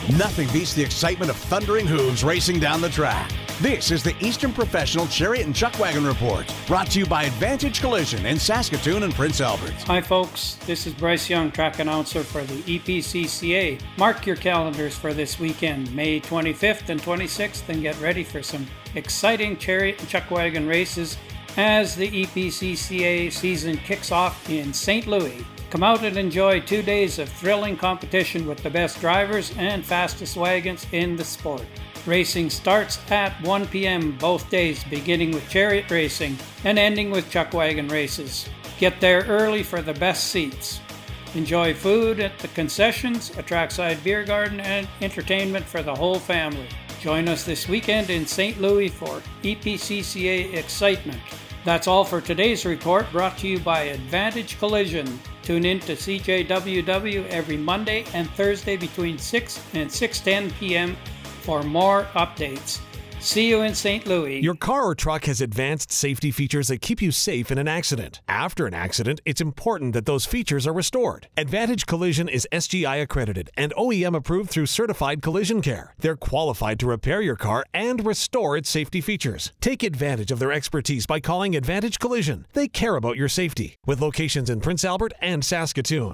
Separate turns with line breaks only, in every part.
Nothing beats the excitement of thundering hooves racing down the track. This is the Eastern Professional Chariot and Chuck Wagon Report, brought to you by Advantage Collision in Saskatoon and Prince Albert.
Hi folks, this is Bryce Young, track announcer for the EPCCA. Mark your calendars for this weekend, May 25th and 26th, and get ready for some exciting chariot and chuck wagon races as the EPCCA season kicks off in St. Louis. Come out and enjoy 2 days of thrilling competition with the best drivers and fastest wagons in the sport. Racing starts at 1 p.m. both days, beginning with chariot racing and ending with chuck wagon races. Get there early for the best seats. Enjoy food at the concessions, a trackside beer garden, and entertainment for the whole family. Join us this weekend in St. Louis for EPCCA excitement. That's all for today's report, brought to you by Advantage Collision. Tune in to CJWW every Monday and Thursday between 6 and 6:10 p.m. for more updates. See you in St. Louis.
Your car or truck has advanced safety features that keep you safe in an accident. After an accident, it's important that those features are restored. Advantage Collision is SGI accredited and OEM approved through Certified Collision Care. They're qualified to repair your car and restore its safety features. Take advantage of their expertise by calling Advantage Collision. They care about your safety. With locations in Prince Albert and Saskatoon.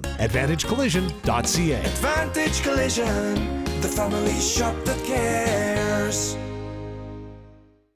AdvantageCollision.ca.
Advantage Collision, the family shop that cares.